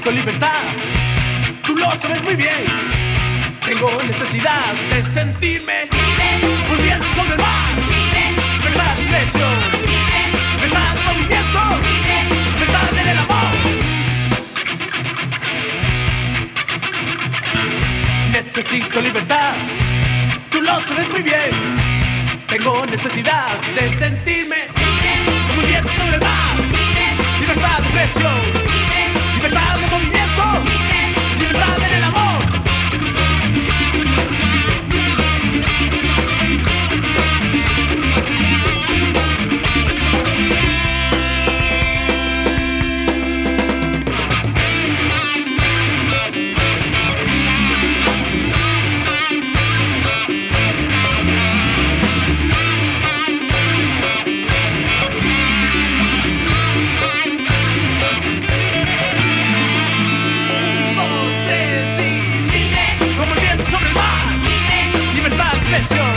Necesito libertad, tú lo sabes muy bien. Tengo necesidad de sentirme volviendo sobre el mar. Verdad y precio, verdad en movimiento, verdad en el amor. Necesito libertad, tú lo sabes muy bien. Tengo necesidad de sentirme volviendo sobre el mar. Libertad de precio, libertad de movimientos, libertad en el amor. Sobre el mar, libertad de expresión.